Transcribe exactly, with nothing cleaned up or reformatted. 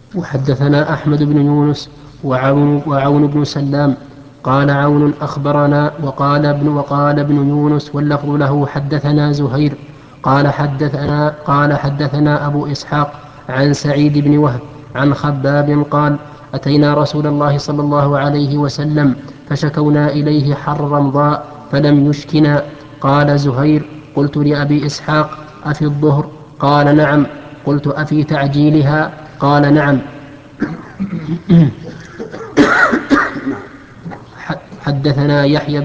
وحدثنا أحمد بن يونس وعون, وعون بن سلام قال عون أخبرنا وقال ابن وقال ابن يونس واللفظ له حدثنا زهير قال حدثنا قال حدثنا أبو إسحاق عن سعيد بن وهب عن خباب قال أتينا رسول الله صلى الله عليه وسلم فشكونا إليه حر رمضاء فلم يشكنا. قال زهير قلت لأبي إسحاق أفي الظهر؟ قال نعم. قلت أفي تعجيلها؟ قال نعم. حدثنا يحيى